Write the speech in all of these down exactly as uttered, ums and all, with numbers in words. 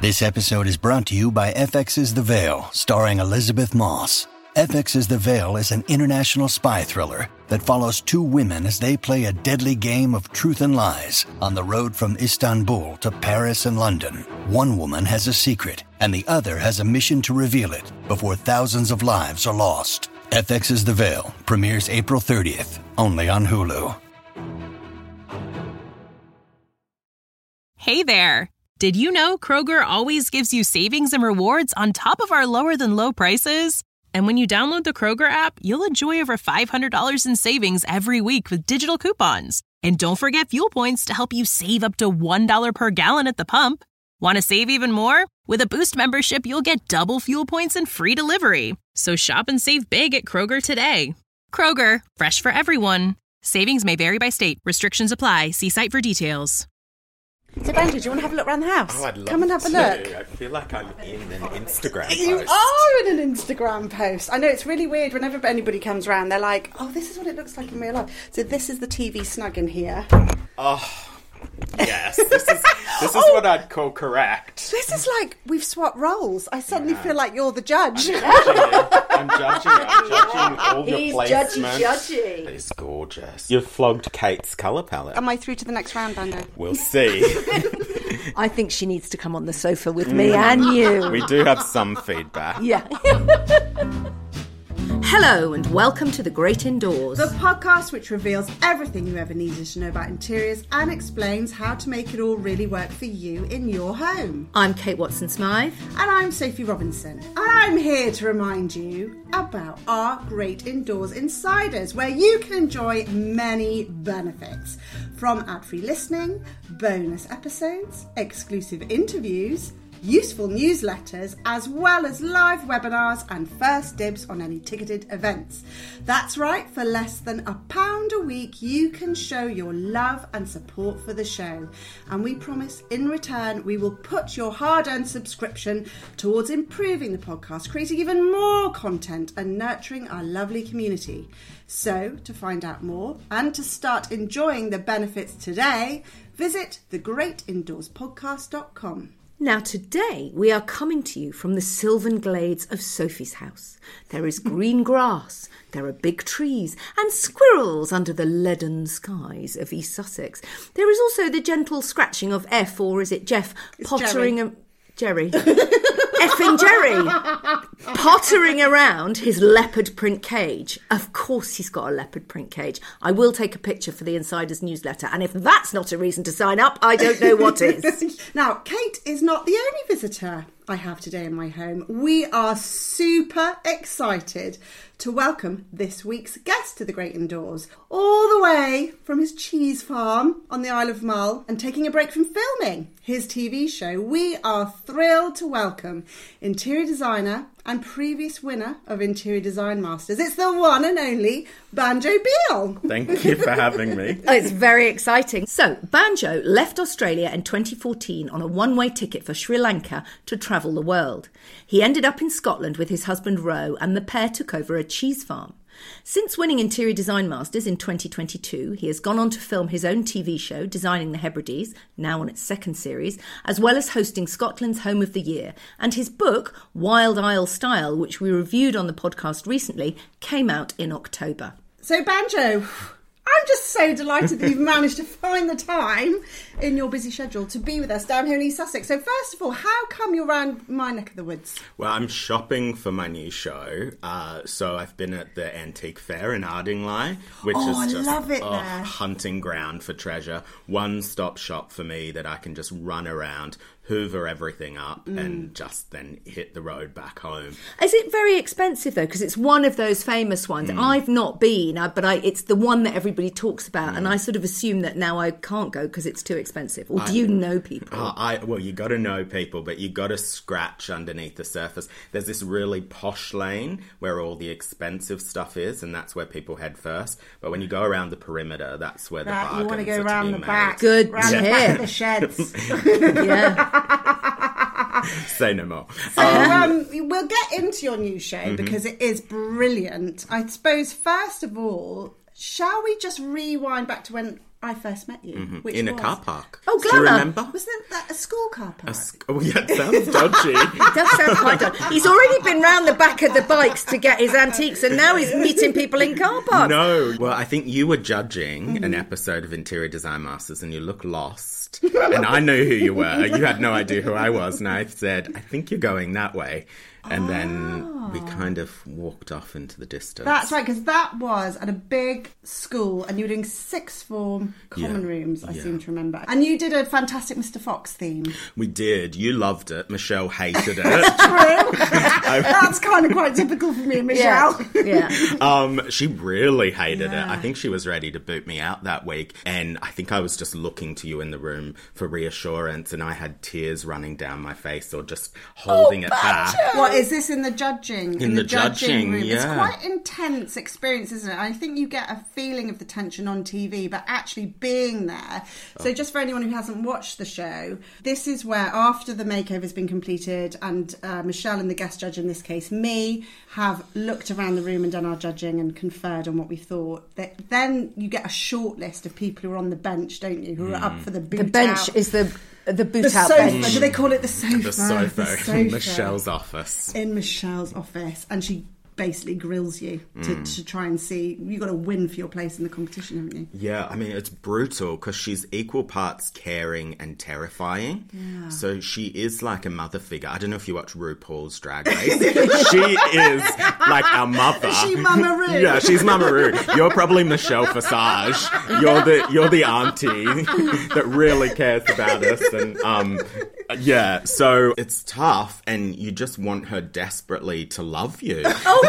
This episode is brought to you by F X's The Veil, starring Elizabeth Moss. F X's The Veil is an international spy thriller that follows two women as they play a deadly game of truth and lies on the road from Istanbul to Paris and London. One woman has a secret, and the other has a mission to reveal it before thousands of lives are lost. F X's The Veil premieres April thirtieth, only on Hulu. Hey there! Did you know Kroger always gives you savings and rewards on top of our lower-than-low prices? And when you download the Kroger app, you'll enjoy over five hundred dollars in savings every week with digital coupons. And don't forget fuel points to help you save up to one dollar per gallon at the pump. Want to save even more? With a Boost membership, you'll get double fuel points and free delivery. So shop and save big at Kroger today. Kroger, fresh for everyone. Savings may vary by state. Restrictions apply. See site for details. So, Banjo, do you want to have a look around the house? Oh, I'd love Come and have to. a look. I feel like I'm in an Instagram post. You are in an Instagram post. I know, it's really weird whenever anybody comes around, they're like, oh, this is what it looks like in real life. So this is the T V snug in here. Oh, yes. This is this is Oh. what I'd call correct. This is like we've swapped roles. I suddenly Yeah. feel like you're the judge. I'm judging you. I'm judging you. I'm judging all your He's placements. judgy, judgy. It's gorgeous. You've flogged Kate's colour palette. Am I through to the next round, Banjo? We'll see. I think she needs to come on the sofa with me and you. We do have some feedback. Yeah. Hello and welcome to The Great Indoors. The podcast which reveals everything you ever needed to know about interiors and explains how to make it all really work for you in your home. I'm Kate Watson-Smythe. And I'm Sophie Robinson. And I'm here to remind you about our Great Indoors Insiders, where you can enjoy many benefits. From ad-free listening, bonus episodes, exclusive interviews, useful newsletters, as well as live webinars and first dibs on any ticketed events. That's right, for less than a pound a week, you can show your love and support for the show. And we promise in return, we will put your hard-earned subscription towards improving the podcast, creating even more content and nurturing our lovely community. So, to find out more and to start enjoying the benefits today, visit the great indoors podcast dot com. Now today we are coming to you from the sylvan glades of Sophie's house. There is green grass, there are big trees and squirrels under the leaden skies of East Sussex. There is also the gentle scratching of F, or is it Jeff, It's pottering... A- Jerry. Effing Jerry. Pottering around his leopard print cage. Of course he's got a leopard print cage. I will take a picture for the Insiders newsletter, and if that's not a reason to sign up, I don't know what is. Now, Kate is not the only visitor I have today in my home. We are super excited to welcome this week's guest to the Great Indoors, all the way from his cheese farm on the Isle of Mull and taking a break from filming his T V show. We are thrilled to welcome interior designer and previous winner of Interior Design Masters. It's the one and only Banjo Beale. Thank you for having me. Oh, it's very exciting. So, Banjo left Australia in twenty fourteen on a one-way ticket for Sri Lanka to travel the world. He ended up in Scotland with his husband Ro, and the pair took over a cheese farm. Since winning Interior Design Masters in twenty twenty-two, he has gone on to film his own T V show, Designing the Hebrides, now on its second series, as well as hosting Scotland's Home of the Year. And his book, Wild Isle Style, which we reviewed on the podcast recently, came out in October. So, Banjo, I'm just so delighted that you've managed to find the time in your busy schedule to be with us down here in East Sussex. So first of all, how come you're around my neck of the woods? Well, I'm shopping for my new show, uh, so I've been at the Antique Fair in Ardingly, which Oh, is I just love it oh, there. hunting ground for treasure. One-stop shop for me that I can just run around, hoover everything up, Mm. and just then hit the road back home. Is it very expensive, though? Because it's one of those famous ones. Mm. I've not been, uh, but I, it's the one that everybody talks about, mm. and I sort of assume that now I can't go because it's too expensive. Or do I, you know people? Uh, I Well, you got to know people, but you got to scratch underneath the surface. There's this really posh lane where all the expensive stuff is, and that's where people head first. But when you go around the perimeter, that's where the Right, bargains you want to go are to round be the made. back. Good round the tip. back of the sheds. Yeah. Say no more. So um, we'll get into your new show mm-hmm. because it is brilliant. I suppose, first of all, shall we just rewind back to when I first met you. Mm-hmm. Which in was... a car park. Oh, Do you Glamour. remember? Wasn't that a school car park? A sc- oh, yeah, it sounds dodgy. It does sound quite dodgy. He's already been round the back of the bikes to get his antiques, and now he's meeting people in car parks. No. Well, I think you were judging mm. an episode of Interior Design Masters and you look lost. And I knew who you were. You had no idea who I was. And I said, I think you're going that way. And oh. then we kind of walked off into the distance. That's right, because that was at a big school and you were doing sixth form common yeah. rooms, I yeah. seem to remember. And you did a fantastic Mister Fox theme. We did. You loved it. Michelle hated it. That's true. That's kind of quite typical for me and Michelle. Yeah. yeah. Um, she really hated yeah. Yeah. it. I think she was ready to boot me out that week. And I think I was just looking to you in the room for reassurance and I had tears running down my face or just holding oh, it back. What is this in the judging? In, in the, the judging, judging room. Yeah. It's quite intense experience, isn't it? I think you get a feeling of the tension on T V, but actually being there. So oh. just for anyone who hasn't watched the show, this is where after the makeover's been completed and uh, Michelle and the guest judge, in this case me, have looked around the room and done our judging and conferred on what we thought. That then you get a short list of people who are on the bench, don't you? Who mm. are up for the boot The bench out. is the... The boot the out sofa. bench. Do they call it the sofa? The sofa. The sofa. In Michelle's office. In Michelle's office. And she basically grills you to, mm. to try and see. You've got to win for your place in the competition, haven't you? Yeah, I mean, it's brutal because she's equal parts caring and terrifying. Yeah. So she is like a mother figure. I don't know if you watch RuPaul's Drag Race. She is like our mother. Is she Mama Ru? Yeah, she's Mama Ru. You're probably Michelle Visage. You're the you're the auntie that really cares about us. And um, yeah, so it's tough, and you just want her desperately to love you. Oh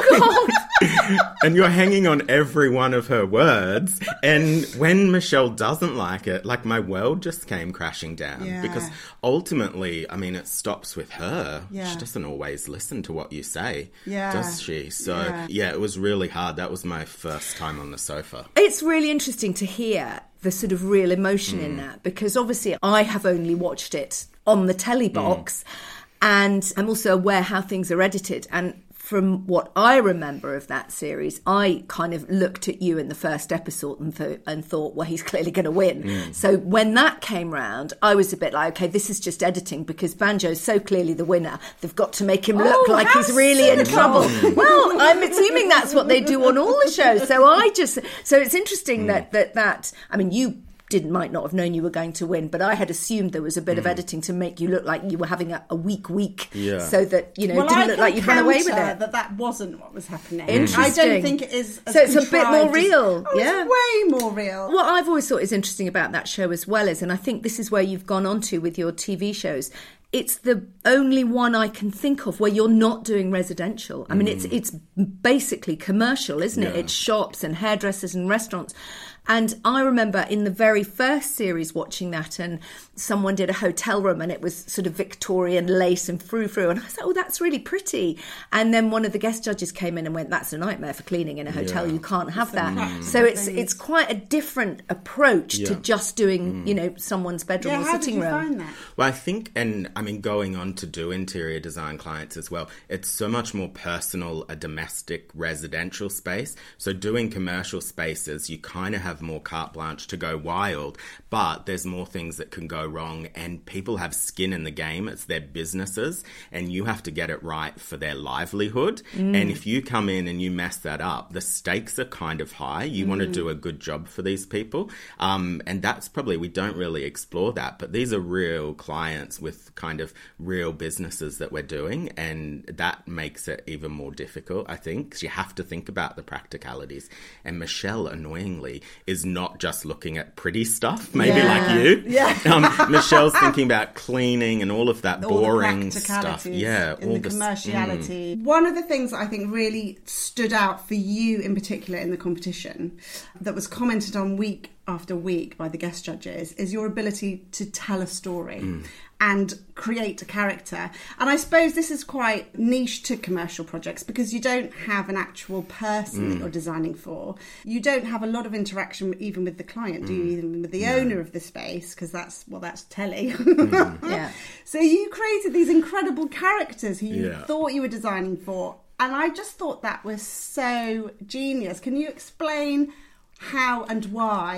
God! And you're hanging on every one of her words. And when Michelle doesn't like it, like my world just came crashing down. Yeah. Because ultimately, I mean, it stops with her. Yeah. She doesn't always listen to what you say, yeah. does she? So, yeah. yeah, it was really hard. That was my first time on the sofa. It's really interesting to hear the sort of real emotion mm. in that, because obviously I have only watched it on the telly box, mm. and I'm also aware how things are edited. And from what I remember of that series, I kind of looked at you in the first episode and, th- and thought, well, he's clearly going to win. Mm. So when that came round, I was a bit like, okay, this is just editing because Banjo's so clearly the winner. They've got to make him look oh, like he's really cynical. in trouble. Well, I'm assuming that's what they do on all the shows. So I just, so it's interesting mm. that, that, that, I mean, you didn't might not have known you were going to win, but I had assumed there was a bit mm. of editing to make you look like you were having a, a weak week, yeah. so that you know well, it didn't I look like you'd run away with it. That that wasn't what was happening. Interesting. I don't think it is. As so it's a bit more as, real. Oh, yeah, it's way more real. What I've always thought is interesting about that show as well is, and I think this is where you've gone on to with your T V shows. It's the only one I can think of where you're not doing residential. I mean, mm. it's it's basically commercial, isn't it? Yeah. It's shops and hairdressers and restaurants. And I remember in the very first series watching that, and someone did a hotel room and it was sort of Victorian lace and frou-frou. And I thought, oh, that's really pretty. And then one of the guest judges came in and went, that's a nightmare for cleaning in a hotel. Yeah. You can't have that. Mm. So it's it's quite a different approach yeah. to just doing, mm. you know, someone's bedroom yeah, or how sitting did you room. Find that? Well, I think, and I mean, going on to do interior design clients as well, it's so much more personal, a domestic residential space. So doing commercial spaces, you kind of have more carte blanche to go wild, but there's more things that can go wrong, and people have skin in the game. It's their businesses, and you have to get it right for their livelihood. Mm. And if you come in and you mess that up, the stakes are kind of high. You mm. want to do a good job for these people. Um, and that's probably, we don't really explore that, but these are real clients with kind of real businesses that we're doing, and that makes it even more difficult, I think, because you have to think about the practicalities. And Michelle, annoyingly, is not not just looking at pretty stuff, maybe yeah. like you. Yeah. um, Michelle's thinking about cleaning and all of that all boring stuff. Yeah, in all the commerciality. Mm. One of the things that I think really stood out for you in particular in the competition that was commented on week after week by the guest judges is your ability to tell a story. Mm. and create a character. And I suppose this is quite niche to commercial projects because you don't have an actual person mm. that you're designing for. You don't have a lot of interaction even with the client, mm. do you? Even with the yeah. owner of the space, because that's, well, that's telly. Mm. yeah. So you created these incredible characters who you yeah. thought you were designing for. And I just thought that was so genius. Can you explain how and why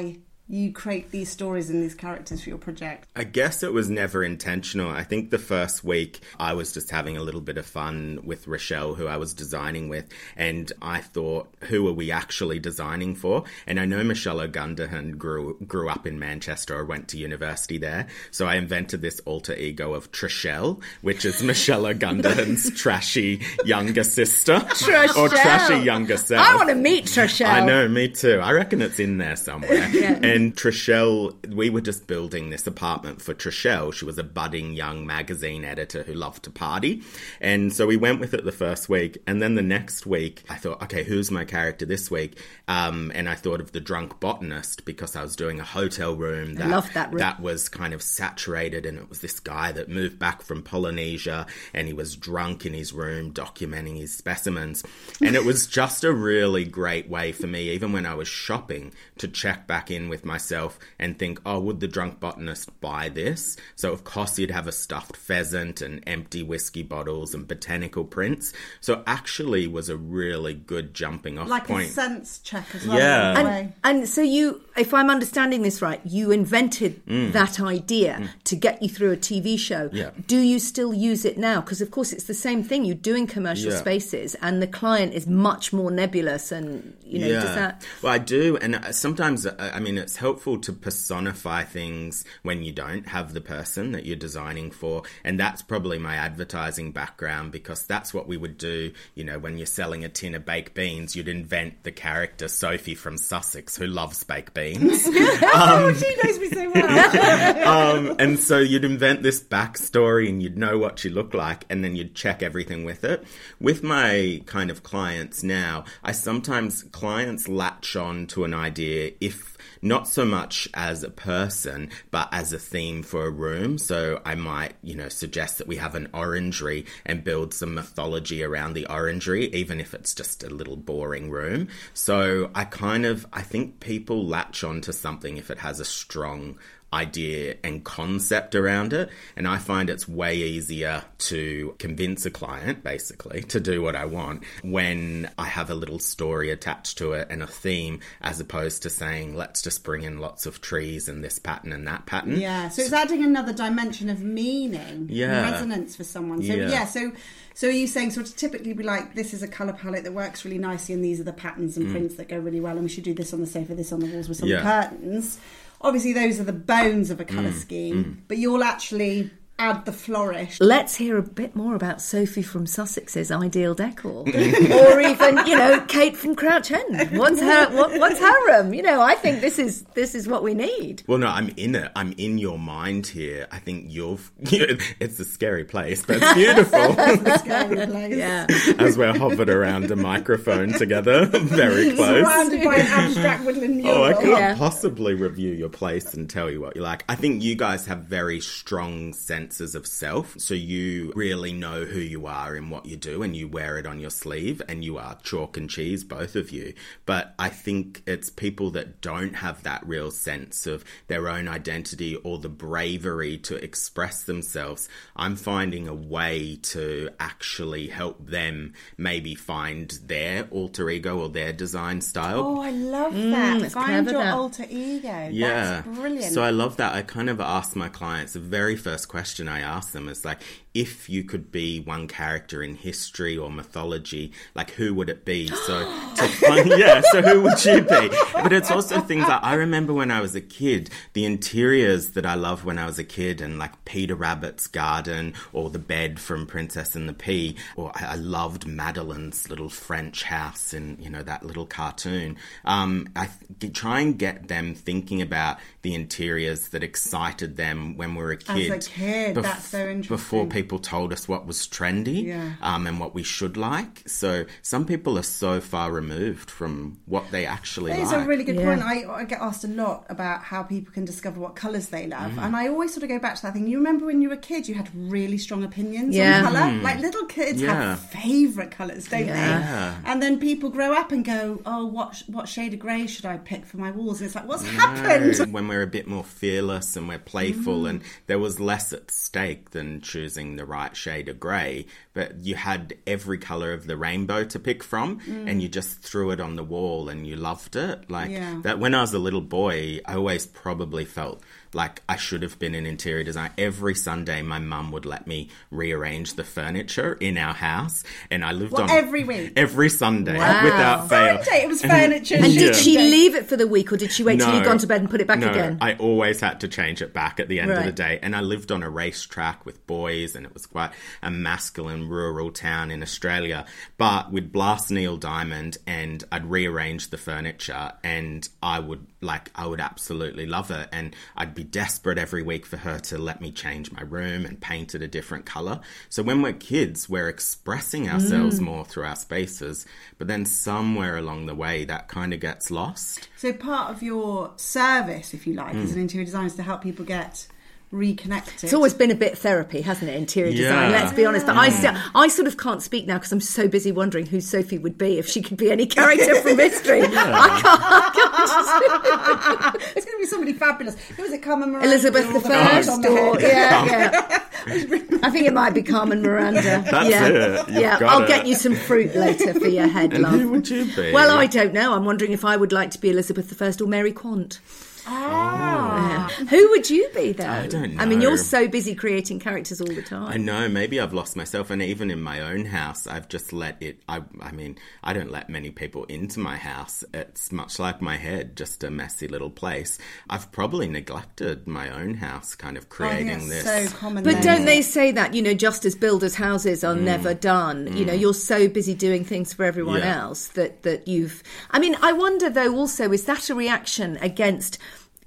you create these stories and these characters for your project? I guess it was never intentional. I think the first week I was just having a little bit of fun with Rochelle, who I was designing with, and I thought, who are we actually designing for? And I know Michelle O'Gundahan grew grew up in Manchester or went to university there, so I invented this alter ego of Trishelle, which is Michelle O'Gundahan's trashy younger sister. Trishelle. Or trashy younger self. I want to meet Trishelle. I know, me too. I reckon it's in there somewhere. Yeah. And Trishelle, we were just building this apartment for Trishelle. She was a budding young magazine editor who loved to party. And so we went with it the first week. And then the next week, I thought, okay, who's my character this week? Um, and I thought of the drunk botanist because I was doing a hotel room that, I love that room. that was kind of saturated. And it was this guy that moved back from Polynesia and he was drunk in his room documenting his specimens. And it was just a really great way for me, even when I was shopping, to check back in with myself and think, oh, would the drunk botanist buy this? So of course you'd have a stuffed pheasant and empty whiskey bottles and botanical prints. So actually was a really good jumping off like point. A sense check as well. Yeah. And, and so you, if I'm understanding this right, you invented mm. that idea mm. to get you through a T V show. Yeah. Do you still use it now? Because of course it's the same thing. You're doing commercial yeah. spaces and the client is much more nebulous and, you know, yeah. does that... Well, I do. And sometimes, I mean, it's helpful to personify things when you don't have the person that you're designing for. And that's probably my advertising background, because that's what we would do. You know, when you're selling a tin of baked beans, you'd invent the character Sophie from Sussex who loves baked beans. um, oh, she knows me so well. um, and so you'd invent this backstory and you'd know what she looked like, and then you'd check everything with it. With my kind of clients now, I sometimes, clients latch on to an idea if not so much as a person, but as a theme for a room. So I might, you know, suggest that we have an orangery and build some mythology around the orangery, even if it's just a little boring room. So I kind of, I think people latch on to something if it has a strong idea and concept around it, and I find it's way easier to convince a client basically to do what I want when I have a little story attached to it and a theme, as opposed to saying let's just bring in lots of trees and this pattern and that pattern. Yeah, so it's adding another dimension of meaning yeah. and resonance for someone. So yeah, yeah so so are you saying sort of typically be like, this is a colour palette that works really nicely and these are the patterns and mm. prints that go really well, and we should do this on the sofa, this on the walls with some yeah. curtains. Obviously, those are the bones of a colour mm, scheme, mm. but you'll actually add the flourish. Let's hear a bit more about Sophie from Sussex's ideal decor. Or even, you know, Kate from Crouch End. What's her what, what's her room? You know, I think this is this is what we need. Well, no, I'm in it. I'm in your mind here. I think you're... You know, it's a scary place, but it's beautiful. It's a scary place. Yeah. As we're hovered around a microphone together, very close. Surrounded by an abstract woodland mural. Oh, I can't yeah. possibly review your place and tell you what you like. I think you guys have very strong sense of self, so you really know who you are and what you do, and you wear it on your sleeve, and you are chalk and cheese, both of you. But I think it's people that don't have that real sense of their own identity or the bravery to express themselves. I'm finding a way to actually help them maybe find their alter ego or their design style. Oh, I love that. Mm, Find your that. alter ego. Yeah. That's brilliant. So I love that. I kind of ask my clients, the very first question I ask them is like, if you could be one character in history or mythology, like who would it be? So to find, yeah, so who would you be? But it's also things like, I remember when I was a kid, the interiors that I loved when I was a kid, and like Peter Rabbit's garden or the bed from Princess and the Pea, or I, I loved Madeline's little French house in, you know, that little cartoon. Um, I th- try and get them thinking about the interiors that excited them when we were a kid. As a kid, bef- that's so interesting. Before people People told us what was trendy yeah. um, and what we should like. So some people are so far removed from what they actually that like. That is a really good yeah. point. I, I get asked a lot about how people can discover what colours they love. Mm. And I always sort of go back to that thing. You remember when you were a kid, you had really strong opinions yeah. on colour? Mm. Like little kids yeah. have favourite colours, don't yeah. they? Yeah. And then people grow up and go, oh, what what shade of grey should I pick for my walls? And it's like, what's no. happened? When we're a bit more fearless and we're playful mm. and there was less at stake than choosing finding the right shade of grey, but you had every colour of the rainbow to pick from, mm. and you just threw it on the wall and you loved it. Like yeah. that. When I was a little boy, I always probably felt like I should have been an interior designer. Every Sunday, my mum would let me rearrange the furniture in our house, and I lived well, on every week, every Sunday wow. without fail. Sunday, it was furniture. And and did Yeah. she leave it for the week, or did she wait No, till you'd gone to bed and put it back no, again? I always had to change it back at the end Right. of the day. And I lived on a racetrack with boys, and it was quite a masculine rural town in Australia. But we'd blast Neil Diamond, and I'd rearrange the furniture, and I would like I would absolutely love it. And I'd be desperate every week for her to let me change my room and paint it a different colour. So when we're kids, we're expressing ourselves mm. more through our spaces, but then somewhere along the way that kind of gets lost. So part of your service, if you like, mm. as an interior designer, is to help people get reconnected. It's always been a bit therapy, hasn't it, interior Yeah. design, let's be honest. But I, Mm. still, I sort of can't speak now because I'm so busy wondering who Sophie would be if she could be any character from history. Yeah. I can't, I can't It's going to be somebody fabulous. Who was it, Carmen Miranda? Elizabeth with all the the First, flowers on the or head? yeah, yeah. I think it might be Carmen Miranda. That's yeah. it. You've yeah, got I'll it. get you some fruit later for your head, And love. who would you be? Well, I don't know. I'm wondering if I would like to be Elizabeth the First or Mary Quant. Ah. Yeah. Who would you be, though? I don't know. I mean, you're so busy creating characters all the time. I know, maybe I've lost myself, and even in my own house, I've just let it, I, I mean, I don't let many people into my house. It's much like my head, just a messy little place. I've probably neglected my own house, kind of creating I think this. that's so common. But then. don't they say that, you know, just as builders' houses are mm. never done, mm. you know, you're so busy doing things for everyone Yeah. else that, that you've... I mean, I wonder, though, also, is that a reaction against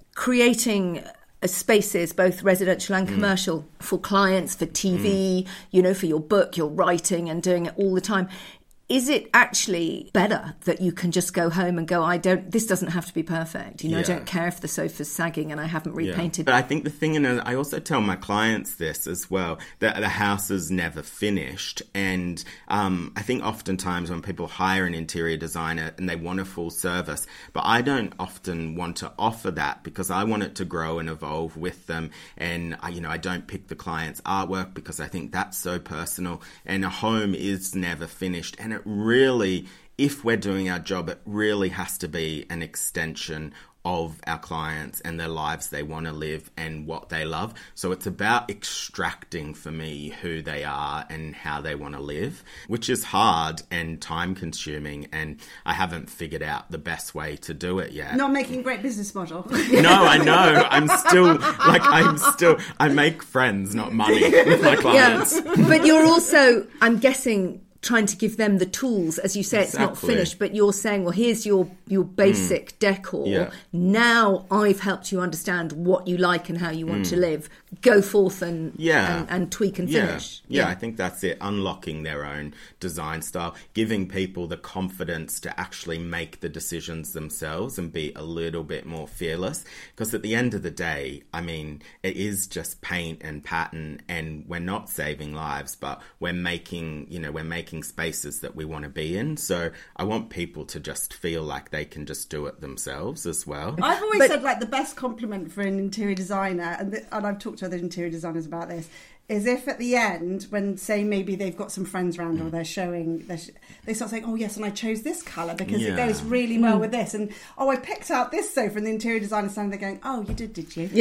creating spaces, both residential and commercial, mm. for clients, for T V, mm. you know, for your book, your writing and doing it all the time? Is it actually better that you can just go home and go, I don't, this doesn't have to be perfect. You know, Yeah. I don't care if the sofa's sagging and I haven't repainted. Yeah. But I think the thing, and I also tell my clients this as well, that the house is never finished. And um, I think oftentimes when people hire an interior designer and they want a full service, but I don't often want to offer that because I want it to grow and evolve with them. And, I, you know, I don't pick the client's artwork because I think that's so personal. And a home is never finished. And it really, if we're doing our job, it really has to be an extension of our clients and their lives they want to live and what they love. So it's about extracting for me who they are and how they want to live, which is hard and time consuming, and I haven't figured out the best way to do it yet. Not making a great business model. No, I know. I'm still, like, I'm still, I make friends, not money with my clients. Yeah. But you're also, I'm guessing, trying to give them the tools, as you say, it's not Exactly. finished, but you're saying, well, here's your your basic mm. decor. Yeah. Now I've helped you understand what you like and how you want mm. to live. Go forth and, yeah. and and tweak and yeah. finish. Yeah. Yeah, I think that's it. Unlocking their own design style, giving people the confidence to actually make the decisions themselves and be a little bit more fearless. Because at the end of the day, I mean, it is just paint and pattern, and we're not saving lives, but we're making, you know, we're making spaces that we want to be in. So I want people to just feel like they can just do it themselves as well. I've always But- said, like, the best compliment for an interior designer, and, th- and I've talked to other interior designers about this, is if at the end, when, say, maybe they've got some friends around or they're showing, they're sh- they start saying, oh, yes, and I chose this colour because Yeah. it goes really well with this. And, oh, I picked out this sofa, and the interior designer standing there going, oh, you did, did you?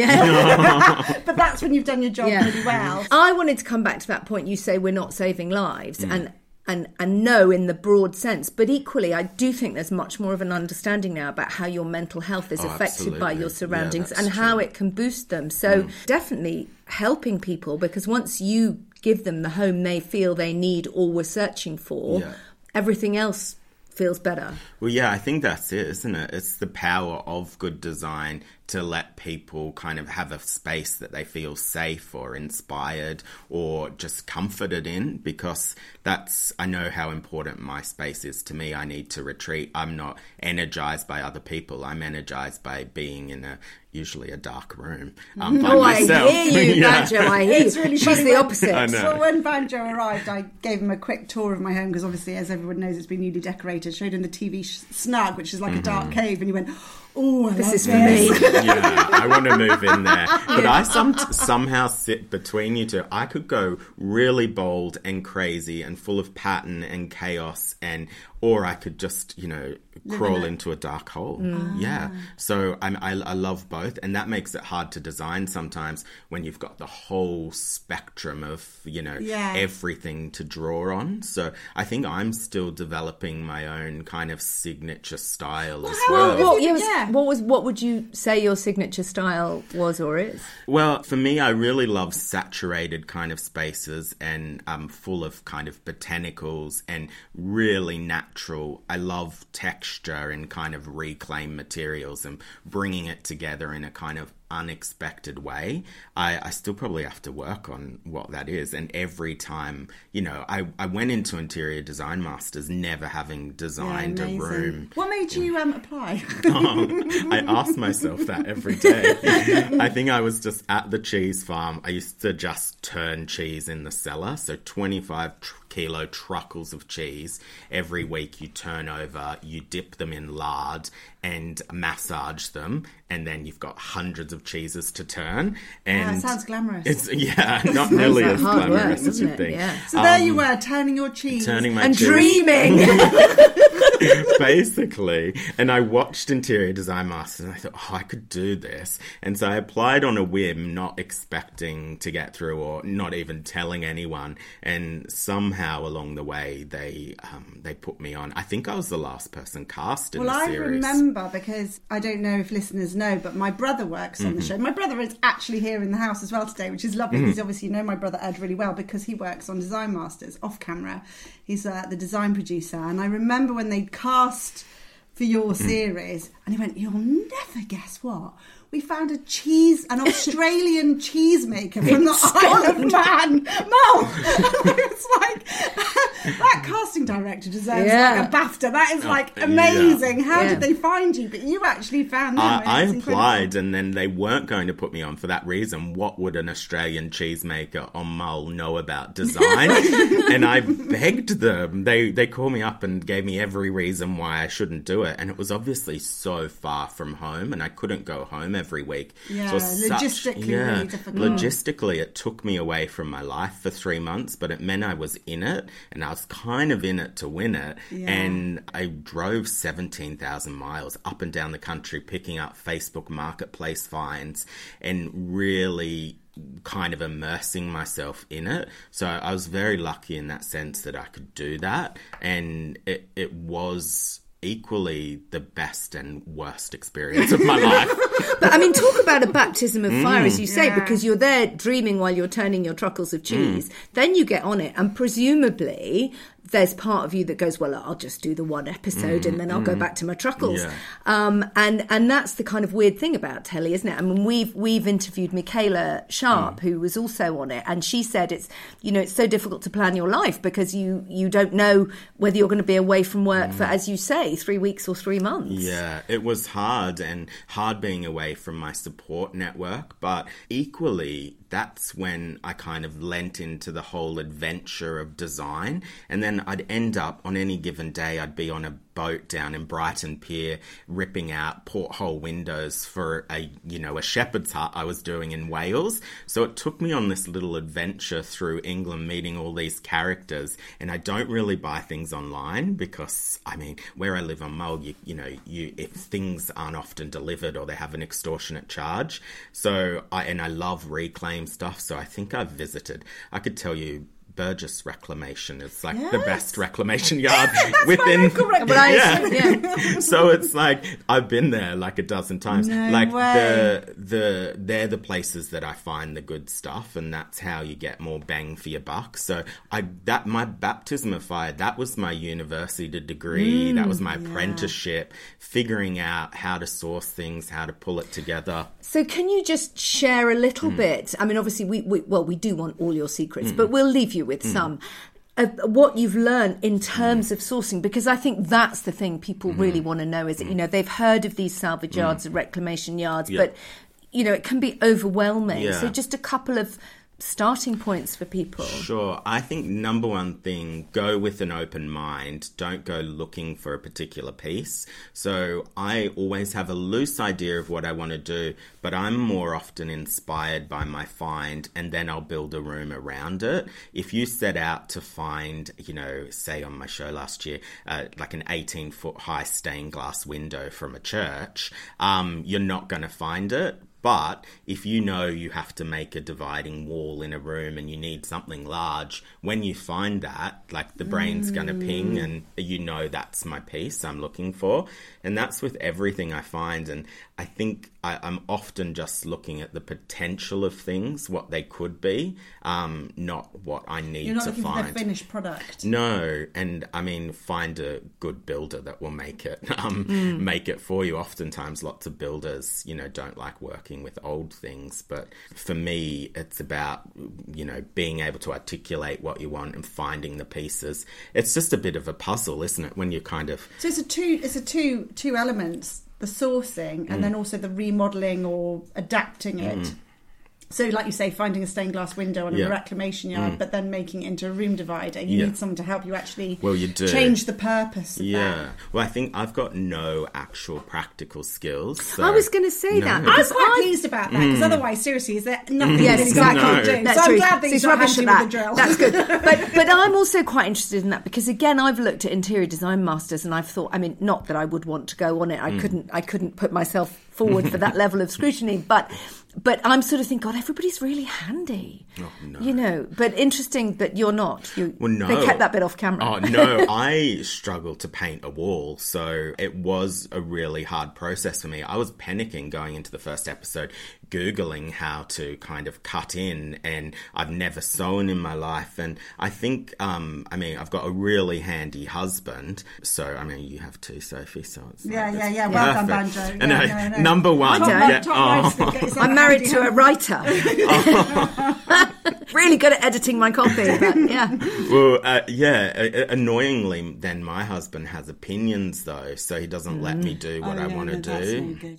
Yeah. But that's when you've done your job Yeah. really well. I wanted to come back to that point. You say we're not saving lives, Mm. and and and no, in the broad sense. But equally, I do think there's much more of an understanding now about how your mental health is Oh, affected by absolutely. your surroundings Yeah, and that's how true. it can boost them. So Mm. definitely helping people, because once you give them the home they feel they need or were searching for, Yeah. everything else feels better. Well, yeah, I think that's it, isn't it? It's the power of good design to let people kind of have a space that they feel safe or inspired or just comforted in, because that's, I know how important my space is to me. I need to retreat. I'm not energized by other people. I'm energized by being in a, usually a dark room um, by Oh, myself. I hear you, Yeah. Banjo, I hear you. It's really She's funny the when- opposite. I know. So when Banjo arrived, I gave him a quick tour of my home because obviously, as everyone knows, it's been newly decorated. Showed him the T V sh- snug, which is like Mm-hmm. a dark cave, and he went, "Oh, I This love is for me. Yeah, I want to move in there. But I some, somehow sit between you two. I could go really bold and crazy and full of pattern and chaos, and or I could just, you know, crawl into a dark hole. Mm. Yeah. So I'm, I, I love both. And that makes it hard to design sometimes when you've got the whole spectrum of, you know, yeah. everything to draw on. So I think I'm still developing my own kind of signature style well, as well. What, was, yeah. what was what would you say your signature style was or is? Well, for me, I really love saturated kind of spaces and um, full of kind of botanicals and really natural. I love texture and kind of reclaimed materials and bringing it together in a kind of unexpected way. I, I still probably have to work on what that is. And every time, you know, I, I went into Interior Design Masters never having designed yeah, a room. What made you um, apply? oh, I ask myself that every day. I think I was just at the cheese farm. I used to just turn cheese in the cellar. So twenty-five tr- kilo truckles of cheese. Every week you turn over, you dip them in lard and massage them. And then you've got hundreds of cheeses to turn. And yeah, it sounds glamorous. It's yeah, not nearly as glamorous work, as you it? think. Yeah. So there um, you were, turning your cheese. Turning my and cheese. dreaming. Basically. And I watched Interior Design Masters and I thought, oh, I could do this. And so I applied on a whim, not expecting to get through or not even telling anyone. And somehow along the way, they um, they put me on. I think I was the last person cast in well, the I series. Well, I remember, because I don't know if listeners know, but my brother works on mm-hmm. the show. My brother is actually here in the house as well today, which is lovely, mm-hmm. because obviously you know my brother Ed really well because he works on Design Masters off camera. He's uh, the design producer. And I remember when they cast for your mm. series, and he went, you'll never guess what? We found a cheese, an Australian cheesemaker from the Isle of Man. Mel! It's like, that casting director deserves yeah. like a BAFTA. That is like amazing. Yeah. How yeah. did they find you? But you actually found them. Uh, I It's applied incredible. and then they weren't going to put me on for that reason. What would an Australian cheesemaker on Mull know about design? And I begged them. They they called me up and gave me every reason why I shouldn't do it. And it was obviously so far from home and I couldn't go home every week. Yeah, so such, logistically yeah, really difficult. Logistically, it took me away from my life for three months, but it meant I was in it and I was kind of in it to win it. Yeah. And I drove seventeen thousand miles up and down the country picking up Facebook Marketplace finds and really kind of immersing myself in it. So I was very lucky in that sense that I could do that. And it, it was equally the best and worst experience of my life. But I mean, talk about a baptism of fire, mm. as you say, yeah. because you're there dreaming while you're turning your truckles of cheese. Mm. Then you get on it, and presumably there's part of you that goes, well, I'll just do the one episode mm, and then I'll mm, go back to my truckles. Yeah. Um, and and that's the kind of weird thing about telly, isn't it? I mean, we've we've interviewed Michaela Sharp, mm. who was also on it, and she said it's, you know, it's so difficult to plan your life because you, you don't know whether you're going to be away from work mm. for, as you say, three weeks or three months. Yeah, it was hard, and hard being away from my support network, but equally that's when I kind of lent into the whole adventure of design. And then I'd end up on any given day, I'd be on a boat down in Brighton Pier, ripping out porthole windows for a, you know, a shepherd's hut I was doing in Wales. So it took me on this little adventure through England, meeting all these characters. And I don't really buy things online because, I mean, where I live on Mull, you, you know, you if things aren't often delivered or they have an extortionate charge. So I, and I love reclaim stuff. So I think I've visited, I could tell you, Burgess Reclamation is like yes. the best reclamation yard That's within. My local yeah. yeah. So it's like I've been there like a dozen times. No like way. the the they're the places that I find the good stuff, and that's how you get more bang for your buck. So I that my baptism of fire, that was my university degree. Mm, that was my yeah. apprenticeship, figuring out how to source things, how to pull it together. So can you just share a little mm. bit? I mean, obviously, we, we well, we do want all your secrets, mm. but we'll leave you with mm. some. Of what you've learned in terms mm. of sourcing, because I think that's the thing people mm. really want to know is that, you know, they've heard of these salvage yards mm. and reclamation yards, yeah. but, you know, it can be overwhelming. Yeah. So just a couple of starting points for people? Sure. I think number one thing, go with an open mind. Don't go looking for a particular piece. So I always have a loose idea of what I want to do, but I'm more often inspired by my find, and then I'll build a room around it. If you set out to find, you know, say on my show last year, uh, like an eighteen foot high stained glass window from a church, um, you're not going to find it. But if you know you have to make a dividing wall in a room and you need something large, when you find that, like the brain's mm. going to ping and you know that's my piece I'm looking for. And that's with everything I find. And I think I, I'm often just looking at the potential of things, what they could be, um, not what I need You're not to looking find. for the finished product. No, and I mean, find a good builder that will make it, um, mm. make it for you. Oftentimes, lots of builders, you know, don't like working with old things, but for me, it's about, you know, being able to articulate what you want and finding the pieces. It's just a bit of a puzzle, isn't it? When you kind of so it's a two, it's a two two elements. The sourcing and mm. then also the remodelling or adapting it. Mm. So like you say, finding a stained glass window on yeah. a reclamation yard, mm. but then making it into a room divider. You yeah. need someone to help you actually well, you do. change the purpose of yeah. that. Well, I think I've got no actual practical skills. So I was going to say no. that. I was quite I... pleased about that, because mm. otherwise, seriously, is there nothing yes, really exactly. I can do? That's so I'm true. glad that It's you're rubbish handy at with the that. drill. That's good. But, but I'm also quite interested in that, because, again, I've looked at interior design masters and I've thought, I mean, not that I would want to go on it. I mm. couldn't I couldn't put myself forward for that level of scrutiny, but but I'm sort of thinking, God, everybody's really handy. Oh, no. You know, but interesting that you're not. You, well, no. They kept that bit off camera. Oh, no. I struggled to paint a wall, so it was a really hard process for me. I was panicking going into the first episode, Googling how to kind of cut in, and I've never sewn in my life. And I think, um, I mean, I've got a really handy husband. So, I mean, you have two, Sophie, so it's Yeah, like, yeah, it's yeah. Well done, perfect. Banjo. And, Yeah, uh, no, no. Number one. I don't. Yeah, oh. I'm married to a writer. Really good at editing my copy, but yeah. Well, uh, yeah, uh, annoyingly, then my husband has opinions, though, so he doesn't mm. let me do what oh, I yeah, want to no, do. That's no good.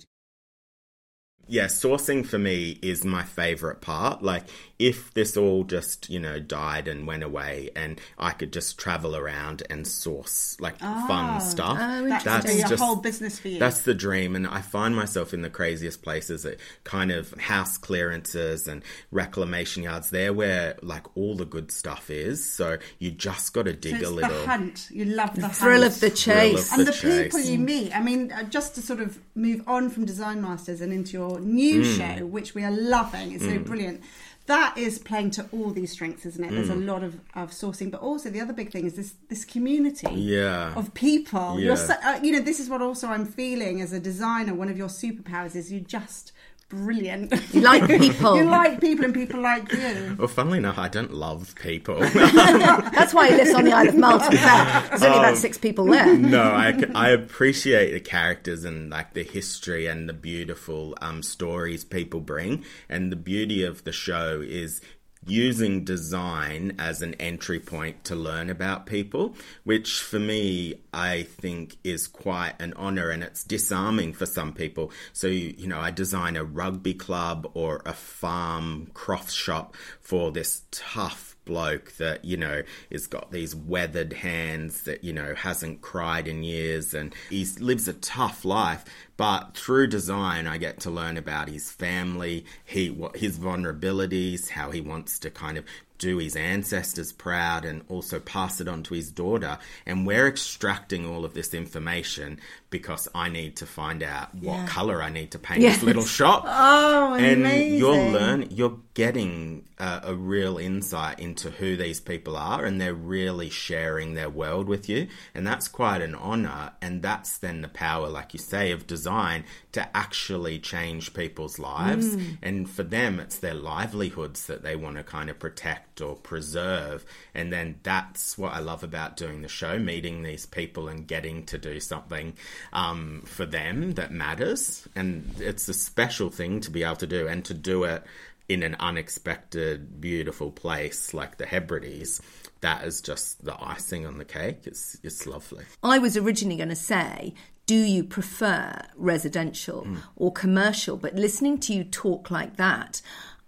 Yeah, sourcing for me is my favourite part. Like, if this all just, you know, died and went away and I could just travel around and source, like, oh, fun stuff. Oh, that's that's a just, whole business for you. That's the dream. And I find myself in the craziest places, at kind of house clearances and reclamation yards. They're where, like, all the good stuff is. So you just got to dig so it's a little. the hunt. You love the, the hunt. thrill of the chase. And the the chase. people you meet. I mean, uh, just to sort of move on from Design Masters and into your new Mm. show, which we are loving. It's so Mm. brilliant. That is playing to all these strengths, isn't it? There's a Mm. lot of, of sourcing, but also the other big thing is this this community Yeah. of people. Yeah. You're so, uh, you know, this is what also I'm feeling as a designer. One of your superpowers is you just brilliant. You like people. You like people, and people like you. Well, funnily enough, I don't love people. That's why he lives on the Isle of Mull, to be fair. There's only about six people there. No, I, I appreciate the characters and like the history and the beautiful um, stories people bring. And the beauty of the show is using design as an entry point to learn about people, which for me, I think is quite an honour, and it's disarming for some people. So, you know, I design a rugby club or a farm croft shop for this tough bloke that, you know, has got these weathered hands, that, you know, hasn't cried in years, and he lives a tough life. But through design, I get to learn about his family, he what his vulnerabilities, how he wants to kind of do his ancestors proud and also pass it on to his daughter. And we're extracting all of this information because I need to find out what Yeah. colour I need to paint Yes. this little shop. Oh, and amazing. you're learning, you're getting uh, a real insight into who these people are, and they're really sharing their world with you. And that's quite an honour. And that's then the power, like you say, of design to actually change people's lives. Mm. And for them, it's their livelihoods that they want to kind of protect or preserve. And then that's what I love about doing the show, meeting these people and getting to do something um, for them that matters. And it's a special thing to be able to do, and to do it in an unexpected, beautiful place like the Hebrides. That is just the icing on the cake. It's it's lovely. I was originally going to say, do you prefer residential mm. or commercial? But listening to you talk like that,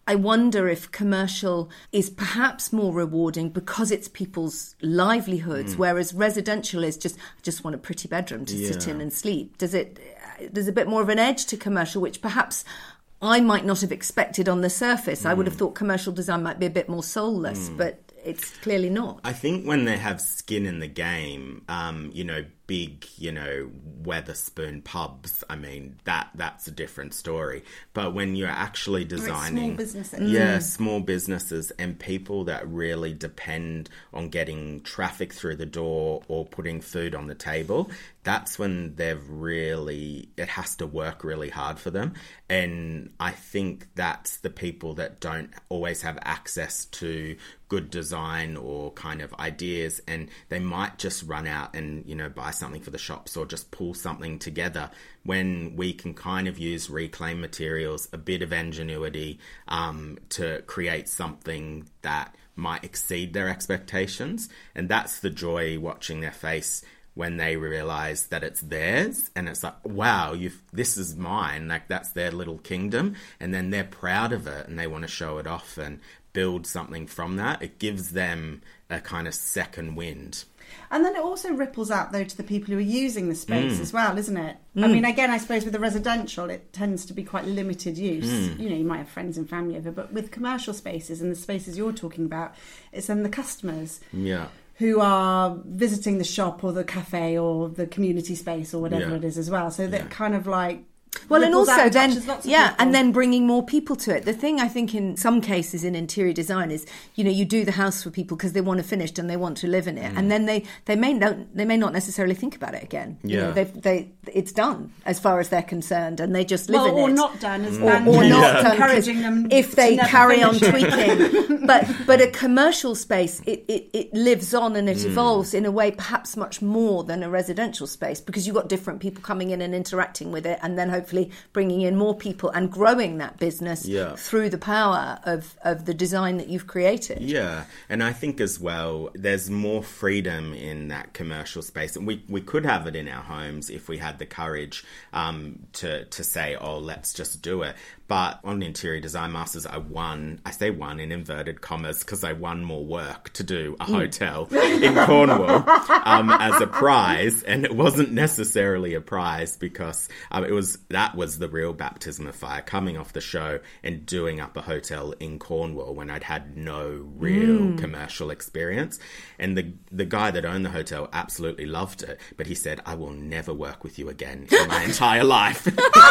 I wonder if commercial is perhaps more rewarding because it's people's livelihoods, mm. whereas residential is just, I just want a pretty bedroom to yeah. sit in and sleep. Does it, there's a bit more of an edge to commercial, which perhaps I might not have expected on the surface. Mm. I would have thought commercial design might be a bit more soulless, mm. but it's clearly not. I think when they have skin in the game, um, you know, big, you know, Wetherspoon pubs, I mean, that that's a different story. But when you're actually designing... small businesses. Yeah, mm. small businesses and people that really depend on getting traffic through the door or putting food on the table, that's when they've really... It has to work really hard for them. And I think that's the people that don't always have access to good design or kind of ideas, and they might just run out and, you know, buy something for the shops or just pull something together, when we can kind of use reclaimed materials, a bit of ingenuity um, to create something that might exceed their expectations. And that's the joy watching their face when they realise that it's theirs, and it's like, wow, you've, this is mine, like that's their little kingdom, and then they're proud of it and they want to show it off and build something from that. It gives them a kind of second wind. And then it also ripples out, though, to the people who are using the space mm. as well, isn't it? Mm. I mean, again, I suppose with the residential, it tends to be quite limited use. Mm. You know, you might have friends and family over, but with commercial spaces and the spaces you're talking about, it's then the customers. Yeah. Who are visiting the shop or the cafe or the community space or whatever yeah. it is as well. So that yeah. kind of like... Well, and also and then, yeah, people. and then bringing more people to it. The thing I think in some cases in interior design is, you know, you do the house for people because they want it finished and they want to live in it, mm. and then they, they may not they may not necessarily think about it again. Yeah, you know, they they it's done as far as they're concerned, and they just live well, in it, or not done, as mm. or, or yeah. not done, encouraging them if they carry on it. tweaking. but but a commercial space, it, it, it lives on and it mm. evolves in a way perhaps much more than a residential space, because you've got different people coming in and interacting with it, and then hopefully bringing in more people and growing that business yeah. through the power of, of the design that you've created. Yeah, and I think as well, there's more freedom in that commercial space. And we, we could have it in our homes if we had the courage um, to, to say, oh, let's just do it. But on Interior Design Masters, I won, I say won in inverted commas, because I won more work to do a hotel mm. in Cornwall um, as a prize. And it wasn't necessarily a prize because um, it was that was the real baptism of fire, coming off the show and doing up a hotel in Cornwall when I'd had no real mm. commercial experience. And the the guy that owned the hotel absolutely loved it, but he said, I will never work with you again in my entire life.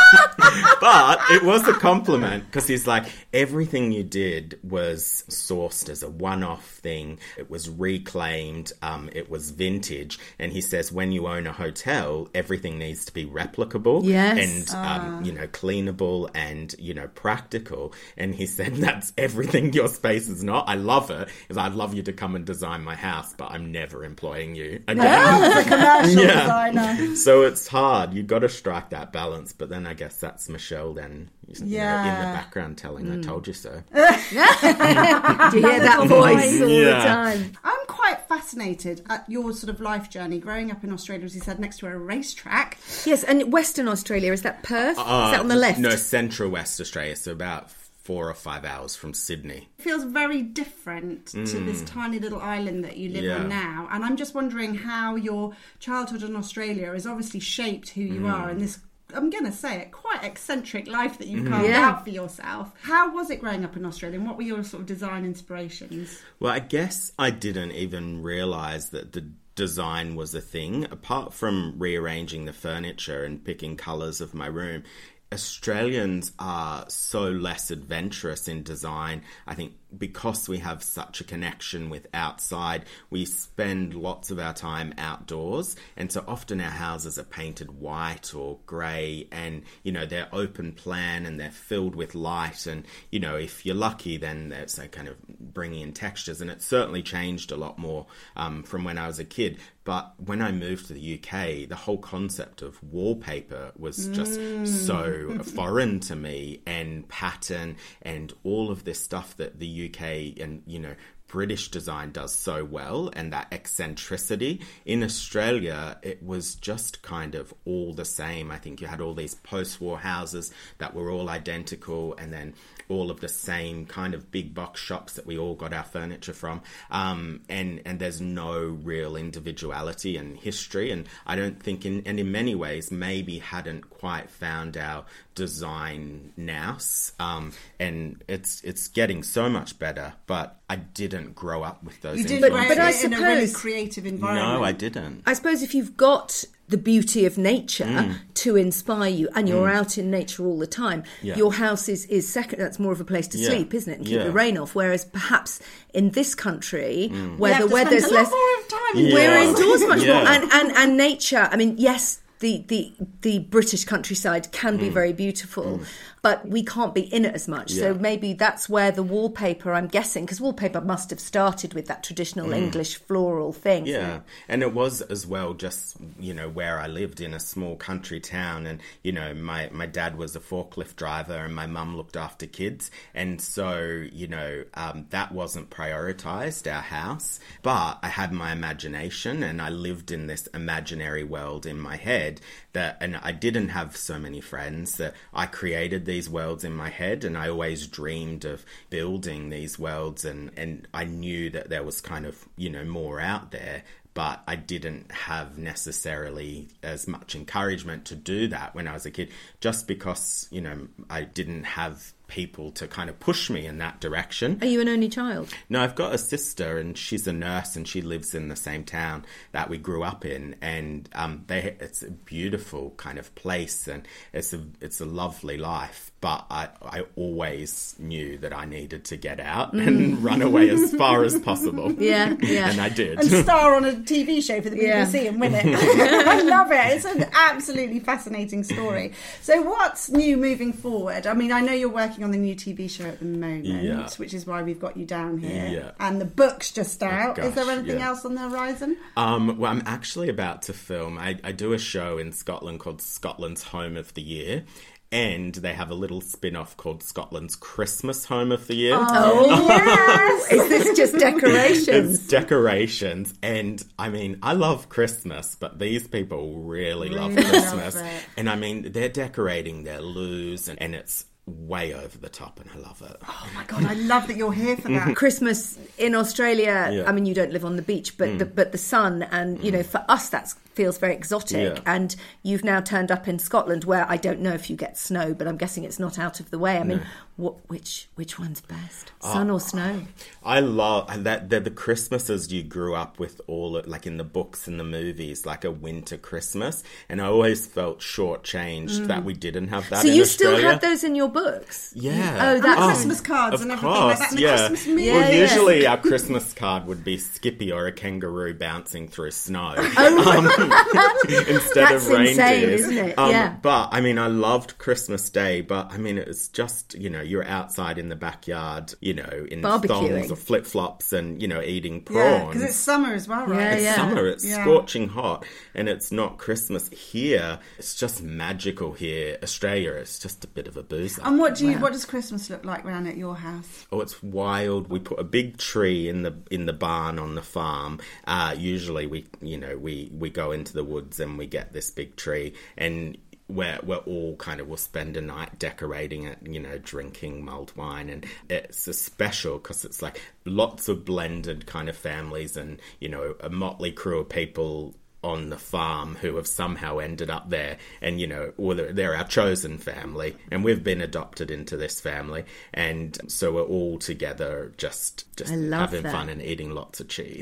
But it was a compliment, because he's like, everything you did was sourced as a one-off thing. It was reclaimed. Um, it was vintage. And he says, when you own a hotel, everything needs to be replicable yes. and, um, uh. you know, cleanable and, you know, practical. And he said, that's everything your space is not. I love it. Because I'd love you to come and design my house, but I'm never employing you again. Yeah, a commercial yeah. designer. So it's hard. You've got to strike that balance. But then I guess that's Michelle then, you yeah. know, in the background telling, mm. I told you so. Do you hear that voice all yeah. the time? I'm quite fascinated at your sort of life journey, growing up in Australia, as you said, next to a racetrack. Yes, and Western Australia, is that Perth? Uh, is that on the left? No, Central West Australia, so about four or five hours from Sydney. It feels very different mm. to this tiny little island that you live yeah. on now. And I'm just wondering how your childhood in Australia has obviously shaped who you mm. are in this, I'm going to say it, quite eccentric life that you've carved yeah. out for yourself. How was it growing up in Australia, and what were your sort of design inspirations? Well, I guess I didn't even realise that the design was a thing. Apart from rearranging the furniture and picking colours of my room, Australians are so less adventurous in design. I think because we have such a connection with outside, we spend lots of our time outdoors, and so often our houses are painted white or grey, and you know, they're open plan and they're filled with light, and you know, if you're lucky, then it's a kind of bringing in textures. And it's certainly changed a lot more um, from when I was a kid. But when I moved to the U K, the whole concept of wallpaper was just mm. so foreign to me, and pattern and all of this stuff that the U K and, you know, British design does so well, and that eccentricity. In Australia, it was just kind of all the same. I think you had all these post-war houses that were all identical, and then all of the same kind of big box shops that we all got our furniture from. Um, and, and there's no real individuality and history. And I don't think, in, and in many ways, maybe hadn't quite found our design nous. Um, and it's it's getting so much better, but I didn't grow up with those You didn't grow But I up in a really suppose- creative environment. No, I didn't. I suppose if you've got the beauty of nature Mm. to inspire you, and you're out in nature all the time, Yeah. your house is, is second. That's more of a place to Yeah. sleep, isn't it? And keep Yeah. the rain off. Whereas perhaps in this country, Mm. where You have the to weather's spend a lot less, more time Yeah. we're indoors. indoors much Yeah. more, and, and and nature. I mean, yes. The, the the British countryside can be very beautiful, but we can't be in it as much. So Yeah. maybe that's where the wallpaper, I'm guessing, because wallpaper must have started with that traditional English floral thing. Yeah, and it was as well just, you know, where I lived in a small country town, and, you know, my, my dad was a forklift driver and my mum looked after kids, and so, you know, um, that wasn't prioritised, our house, but I had my imagination and I lived in this imaginary world in my head that, and I didn't have so many friends, that I created these worlds in my head, and I always dreamed of building these worlds, and, and I knew that there was kind of, you know, more out there, but I didn't have necessarily as much encouragement to do that when I was a kid, just because, you know, I didn't have people to kind of push me in that direction. Are you an only child? No, I've got a sister, and she's a nurse, and she lives in the same town that we grew up in, and um, they, it's a beautiful kind of place, and it's a it's a lovely life. But I, I always knew that I needed to get out and run away as far as possible. Yeah, yeah. And I did. And star on a T V show for the B B C Yeah. and win it. I love it. It's an absolutely fascinating story. So what's new moving forward? I mean, I know you're working on the new T V show at the moment, Yeah. which is why we've got you down here. Yeah. And the book's just out. gosh, is there anything yeah. else on the horizon? Um, well, I'm actually about to film. I, I do a show in Scotland called Scotland's Home of the Year. And they have a little spin-off called Scotland's Christmas Home of the Year. Oh, yes! Is this just decorations? It's decorations. And, I mean, I love Christmas, but these people really, love Really Christmas. love it. And, I mean, they're decorating their loos, and, and it's way over the top, and I love it. Oh my God, I love that you're here for that. Christmas in Australia, Yeah. I mean, you don't live on the beach, but the, but the sun, and, you know, for us, that feels very exotic. Yeah. And you've now turned up in Scotland, where I don't know if you get snow, but I'm guessing it's not out of the way. I mean, what, which which one's best, sun or snow? I love that. They're the Christmases you grew up with, all like in the books and the movies, like a winter Christmas. And I always felt shortchanged that we didn't have that. So in you Australia. still have those in your books? Yeah. Oh, And that's the Christmas cards Of and everything course, like that. And the yeah. Christmas movie. Well, Yeah, yeah. usually our Christmas card would be Skippy or a kangaroo bouncing through snow Oh, um, instead That's of reindeers. insane, isn't it? Um, Yeah. But I mean, I loved Christmas Day, but I mean, it's just, you know, you're outside in the backyard, you know, in Barbecuing. thongs or flip flops, and you know, eating Yeah, prawns. because it's summer as well, right? Yeah, It's yeah. summer, it's Yeah. scorching hot, and it's not Christmas here. It's just magical here. Australia, it's just a bit of a boozer. And what do you? What does Christmas look like round at your house? Oh, it's wild. We put a big tree in the in the barn on the farm. Uh, usually we, you know, we, we go into the woods and we get this big tree, and we're, we're all kind of, we'll spend a night decorating it, you know, drinking mulled wine. And it's a special because it's like lots of blended kind of families, and, you know, a motley crew of people on the farm who have somehow ended up there, and, you know, well, they're, they're our chosen family, and we've been adopted into this family, and so we're all together just just I love having that. fun and eating lots of cheese.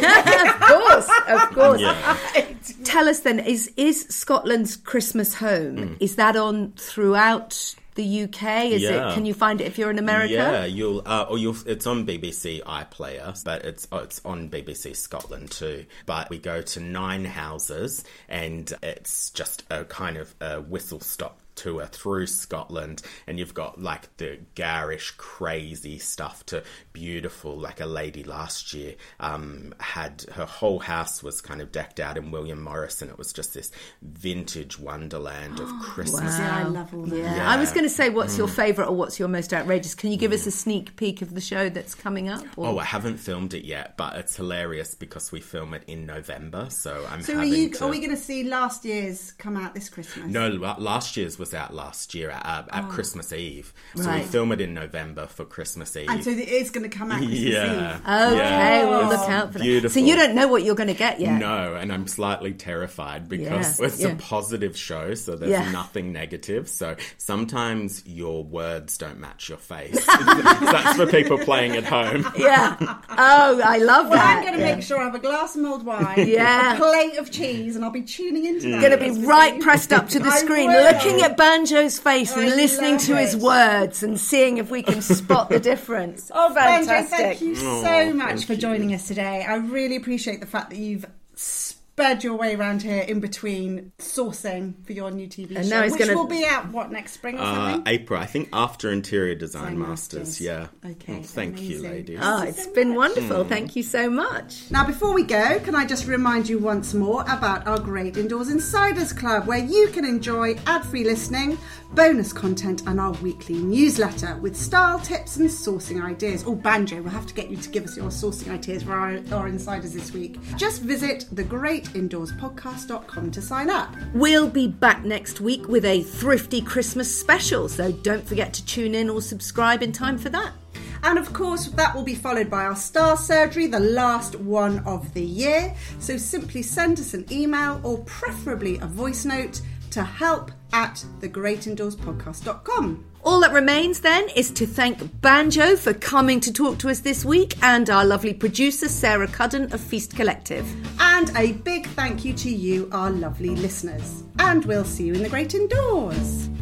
Of course, of course. Yeah. Tell us then, is is Scotland's Christmas Home, is that on throughout the U K? Is Yeah. it? Can you find it if you're in America? Yeah, you'll uh, or you'll. It's on B B C iPlayer, but it's oh, it's on B B C Scotland too. But we go to nine houses, and it's just a kind of a whistle stop tour through Scotland, and you've got like the garish, crazy stuff to beautiful, like a lady last year um, had, her whole house was kind of decked out in William Morris, and it was just this vintage wonderland of Christmas. Yeah, I love all that. Yeah. Yeah. I was going to say, what's your favourite or what's your most outrageous? Can you give us a sneak peek of the show that's coming up? Or? Oh, I haven't filmed it yet, but it's hilarious because we film it in November, so I'm So are, having you, to... are we going to see last year's come out this Christmas? No, la- last year's was out last year at, uh, at Christmas Eve. So Right. we film it in November for Christmas Eve. And so it is going to come out Christmas yeah. Eve. Okay, Yeah. we'll It's look out for that. beautiful. So you don't know what you're going to get yet? No, and I'm slightly terrified because Yeah, it's yeah. a positive show, so there's Yeah. nothing negative. So sometimes your words don't match your face. That's for people playing at home. Yeah. Oh, I love Well, that. I'm going to Yeah. make sure I have a glass of mulled wine, Yeah. a plate of cheese, and I'll be tuning into that. Going to be Christmas right Eve. pressed up to the I screen, will. looking at Banjo's face and I listening love to his it. words and seeing if we can spot the difference. Oh, Banjo, fantastic! thank you so Oh, much thank for you. joining us today. I really appreciate the fact that you've sped your way around here in between sourcing for your new T V And show, now he's which gonna- will be out, what, next spring or Uh, something? April, I think after Interior Design Design Masters, Masters. yeah. Okay, Oh, thank you, amazing. ladies. Oh, Thank you it's so been much. wonderful. Thank you so much. Now, before we go, can I just remind you once more about our Great Indoors Insiders Club, where you can enjoy ad-free listening, bonus content, and our weekly newsletter with style tips and sourcing ideas. Oh, Banjo, we'll have to get you to give us your sourcing ideas for our, our insiders this week. Just visit the great indoors podcast dot com to sign up. We'll be back next week with a thrifty Christmas special, so don't forget to tune in or subscribe in time for that. And of course, that will be followed by our Star Surgery, the last one of the year. So simply send us an email or preferably a voice note to help at the great indoors podcast dot com. All that remains then is to thank Banjo for coming to talk to us this week and our lovely producer Sarah Cudden of Feast Collective. And a big thank you to you, our lovely listeners. And we'll see you in the Great Indoors.